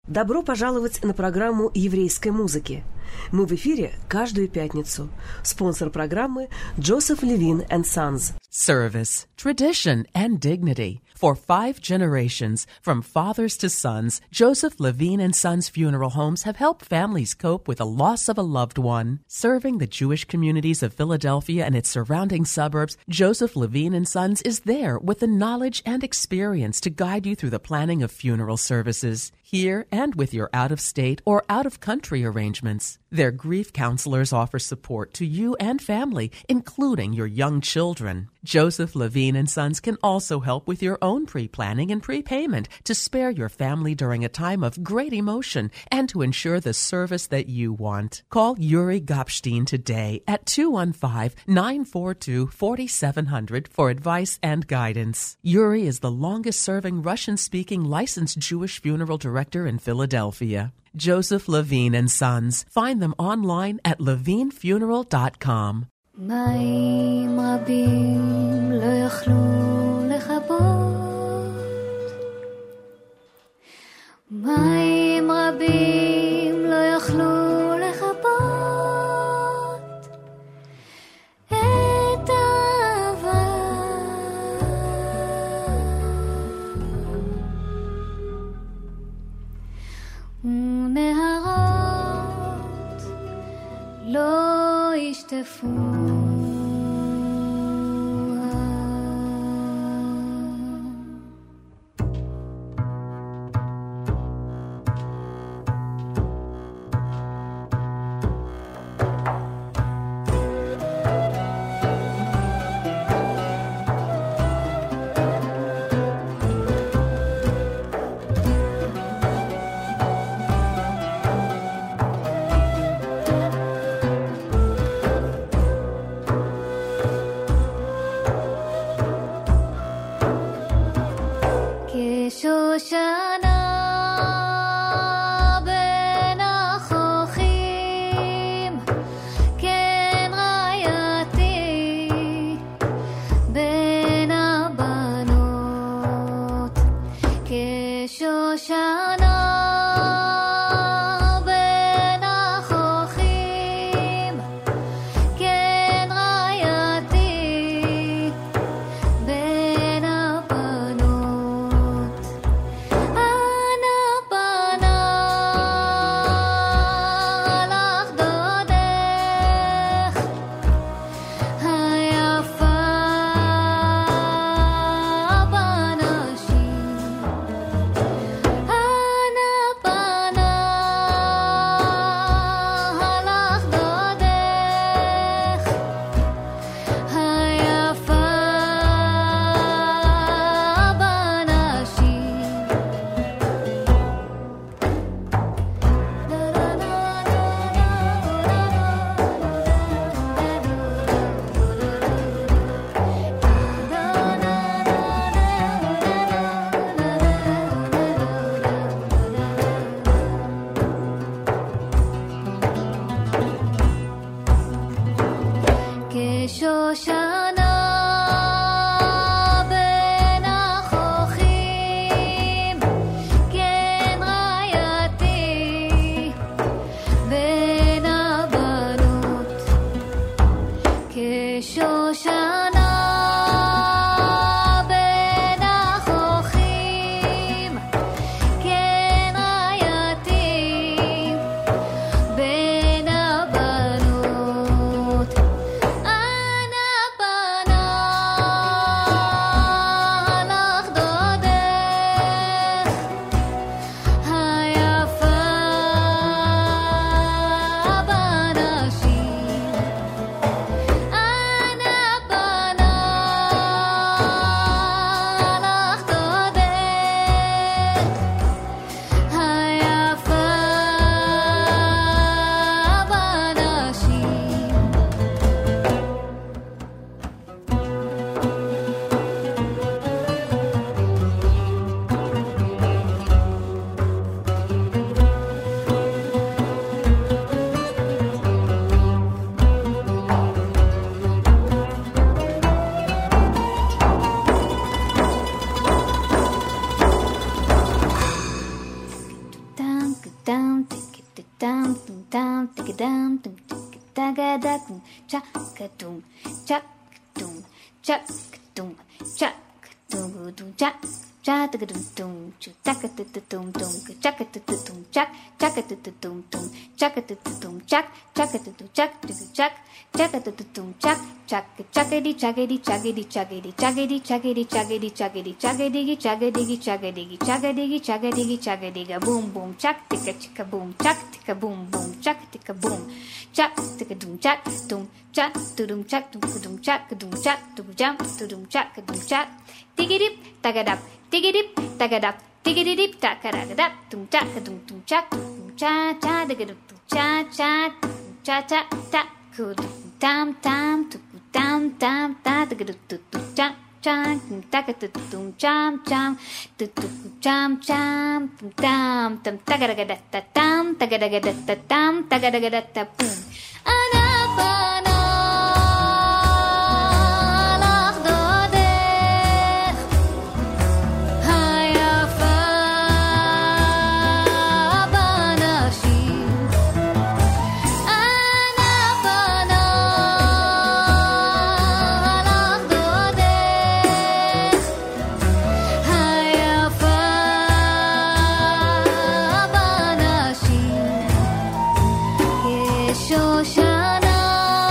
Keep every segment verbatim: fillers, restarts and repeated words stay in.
Добро пожаловать на программу еврейской музыки. Мы в эфире каждую пятницу. Спонсор программы Joseph Levine and Sons. Service, tradition, and dignity. For five generations, from fathers to sons, Joseph Levine and Sons Funeral Homes have helped families cope with the loss of a loved one. Serving the Jewish communities of Philadelphia and its surrounding suburbs, Joseph Levine and Sons is there with the knowledge and experience to guide you through the planning of funeral services, here and with your out-of-state or out-of-country arrangements. Their grief counselors offer support to you and family, including your young children. Joseph Levine and Sons can also help with your own pre-planning and prepayment to spare your family during a time of great emotion and to ensure the service that you want. Call Yuri Gopstein today at two one five, nine four two, four seven zero zero for advice and guidance. Yuri is the longest-serving Russian-speaking licensed Jewish funeral director in Philadelphia. Joseph Levine and Sons. Find them online at levine funeral dot com. מים רבים לא יכלו לכבות, מים רבים לא יכלו לכבות את האהבה, ונהרות לא ישטפו. tum tum tum tum tum tum tum chak tum chak tum chak tum chak tum tum chak cha tum tum chak tum tum chak tum chak chak tum tum chak tum chak chak tum chak chak chak tum chak chak chakedi chakedi chakedi chakedi chakedi chakedi chakedi chakedi chakedi chakedi chakedi chakedi chakedi chakedi boom boom chak tika chika boom chak tika boom boom chak tika boom chak tika dum chak dum chak dum chak dum chak dum chak dum jump dum chak dum chak tigidip tagadap tigidip tagadap tigidip tagadap dum chak dum dum chak dum cha cha tagadap cha cha cha cha ta kudum tam tam tam tam ta tagadap cha cha tagadum cham cham cham cham tam tam tagadap tam tagadap tam tagadap boom ana Shoshana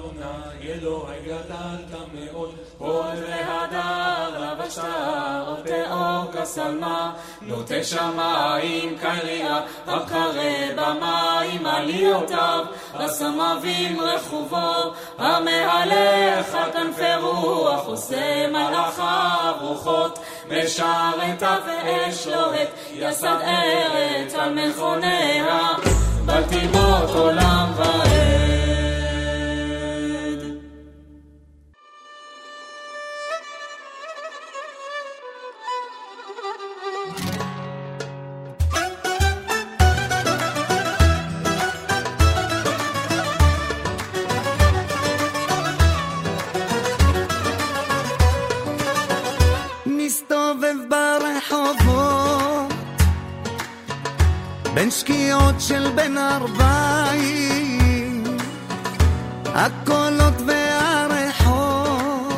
אדוני אלוהי גדלת מאוד, הוד והדר לבשת, ותאור כשלמה, נוטה שמיים כיריעה, הקרב במים עליותיו, הסמבים רכובו, המהלך על כנפי רוח, עושה מלאכיו רוחות, משרתיו ואש לוהט, יסד ארץ על מכוניה, בלטימות עולם ועד. מסתובב ברחובות בין שקיעות של בין ארבעים, הקולות והריחות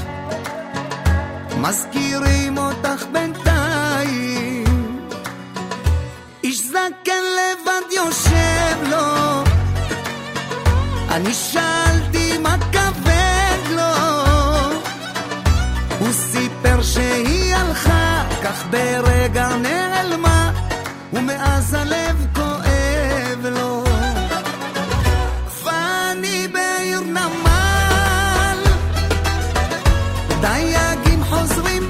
מזכירים אותך בינתיים. איש זקן לבד יושב לו, אני שאלתי מה כבד לו, הוא סיפר שהיא הלכה, כך ברגע נעלמה, ומאז הלב כואב לו. ואני בעיר נמל, דייגים חוזרים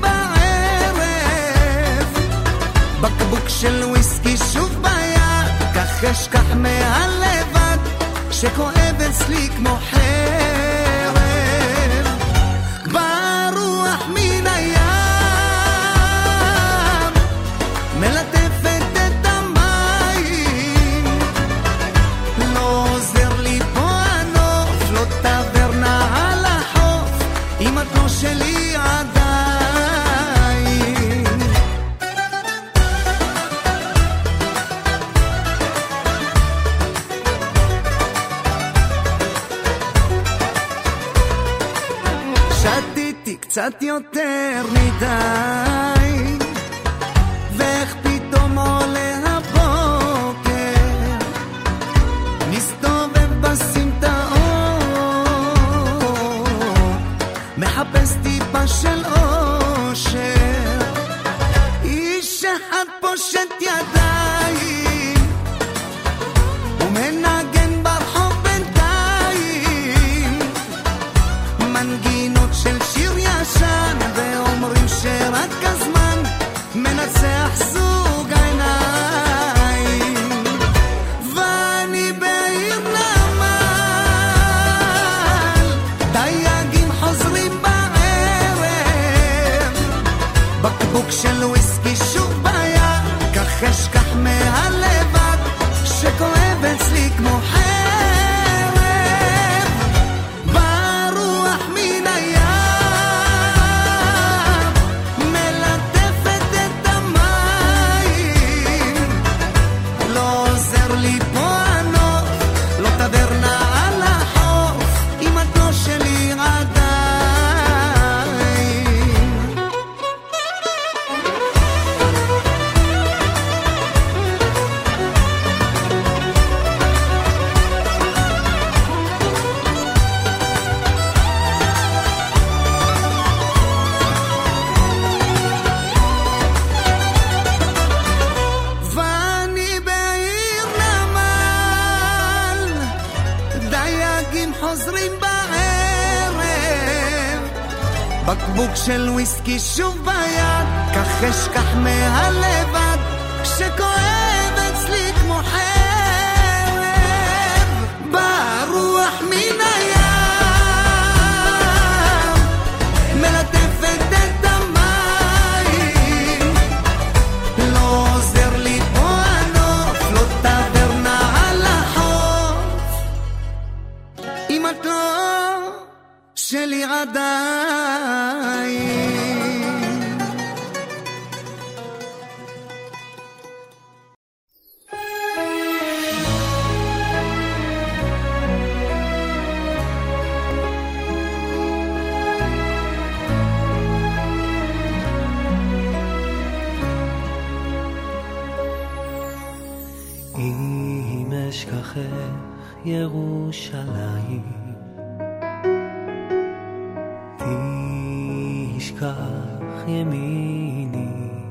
בערב, בקבוק של וויסקי שוב ביד, כך אשכח מהלבד, שכואב אצלי כמו חרב. ברוח מן הים מלטפת את המים, לא עוזר לי פה הנוף, לא טברנה על החוף, אם את לא שלי עדיין. שתיתי קצת יותר מדי, ואיך פתאום עולה הבוקר, מסתובב בסמטאות, מחפש טיפה של אושר, איש אחד פושט ידיים ומנגן ברחוב בינתיים, מנגינות של שיר ישן, ואומרים שרק הזמן מנצח זוג עיניים. ואני בעיר נמל, דייגים חוזרים בערב, בקבוק של וויסקי שוב ביד, כך אשכח מהלבד, שכואב אצלי כמו חרב. ברוח מן הים מלטפת את המים, לא עוזר לי פה הנוף, לא טברנה על החוף, אם את לא שלי עדיין. ואני בעיר נמל, דייגים חוזרים בערב, בקבוק של וויסקי שוב ביד, כך אשכח מהלבד, שכואב אצלי כמו חרב. ברוח מן הים מלטפת את המים, לא עוזר לי פה הנוף, לא טברנה על החוף, אם את לא שלי עדיין. אם אשכחך ירושלים, תשכח ימיני,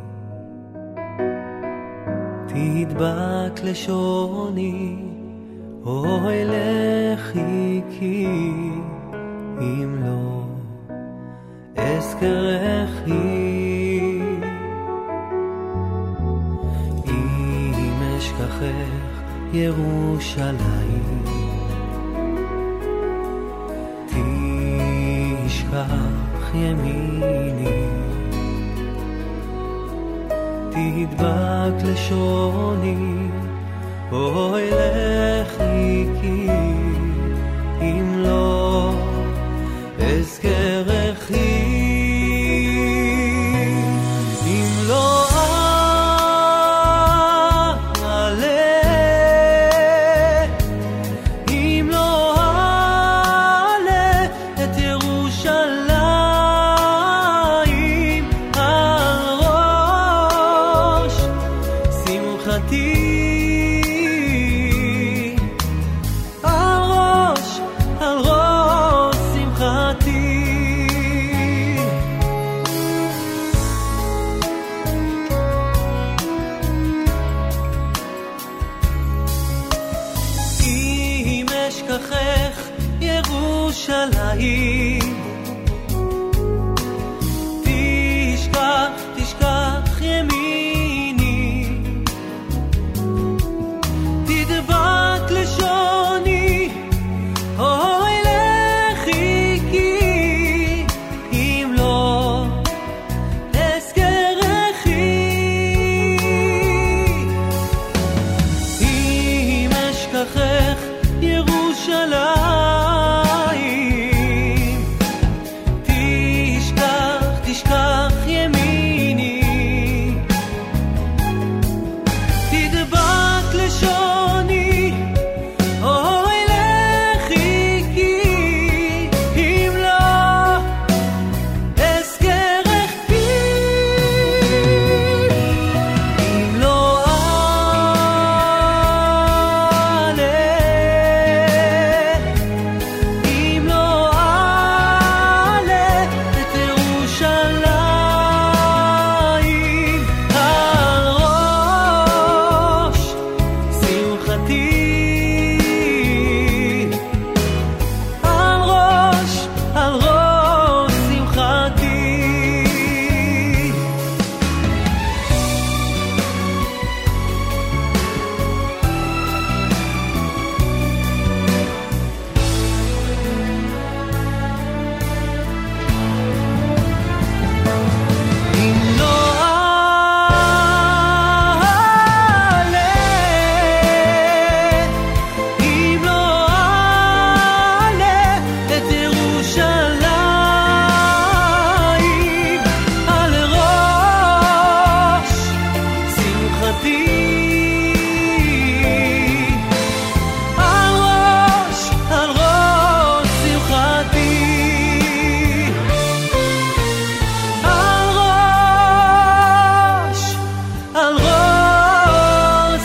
תדבק לשוני, אוי לחיקי, אם לא אזכרכי. אם אשכחך ירושלים, תשכח ימיני, תדבק לשוני, אוי לחיקי, אם לא אזכרכי. אם לא אעלה, אם לא אעלה את ירושלים על ראש שמחתי, ירושלים, תשכח, תשכח ימיני, תדבק לשוני, אוי לחיקי, אם לא אזכרכי. אם אשכחך ירושלים, תשכח ימיני, תדבק לשוני, אוי לחיקי, אם לא אזכרכי. אם לא אעלה, אם לא אעלה את ירושלים על ראש שמחתי, על ראש, על ראש שמחתי. אם לא אעלה, אם לא אעלה את ירושלים על ראש שמחתי, על ראש, על ראש שמחתי, על ראש, על ראש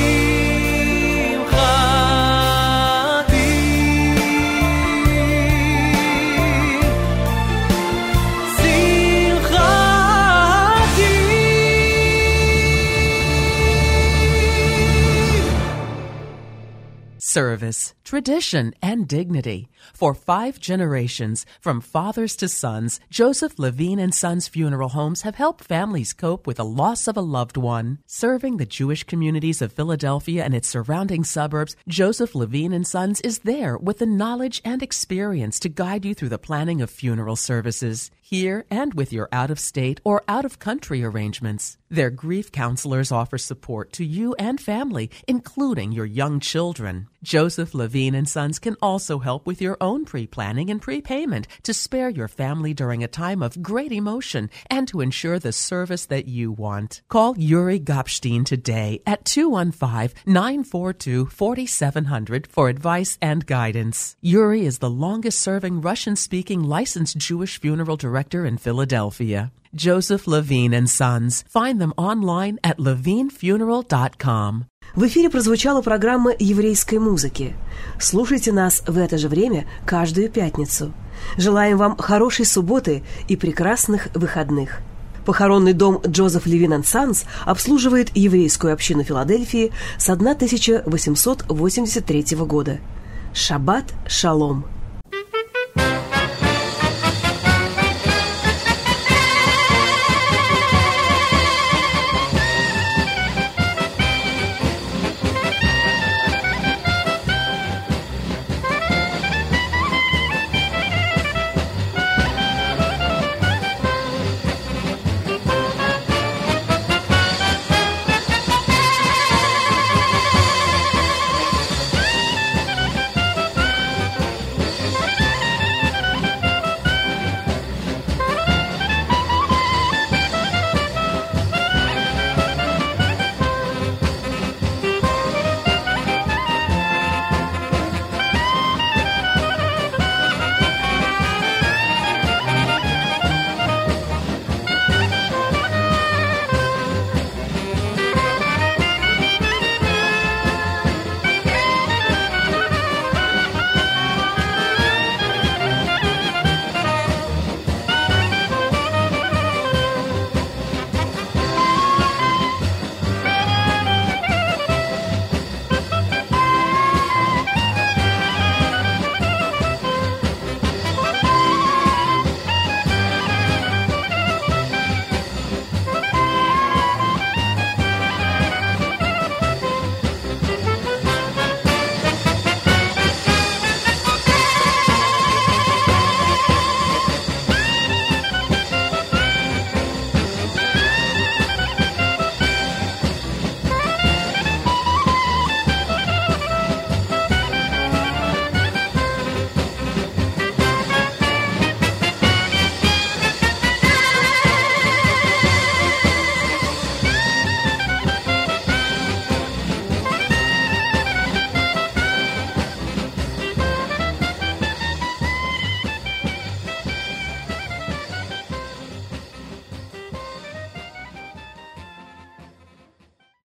שמחתי, שמחתי. Service, tradition, and dignity. For five generations, from fathers to sons, Joseph Levine and Sons Funeral Homes have helped families cope with the loss of a loved one. Serving the Jewish communities of Philadelphia and its surrounding suburbs, Joseph Levine and Sons is there with the knowledge and experience to guide you through the planning of funeral services, here and with your out-of-state or out-of-country arrangements. Their grief counselors offer support to you and family, including your young children. Joseph Levine and Sons can also help with your own pre-planning and prepayment to spare your family during a time of great emotion and to ensure the service that you want. Call Yuri Gopstein today at two one five, nine four two, four seven zero zero for advice and guidance. Yuri is the longest-serving Russian-speaking licensed Jewish funeral director in Philadelphia. Joseph Levine and Sons. Find them online at levine funeral dot com. В эфире прозвучала программа еврейской музыки. Слушайте нас в это же время каждую пятницу. Желаем вам хорошей субботы и прекрасных выходных. Похоронный дом Джозеф Левин энд Санс обслуживает еврейскую общину Филадельфии с тысяча восемьсот восемьдесят третьего года. Шаббат шалом!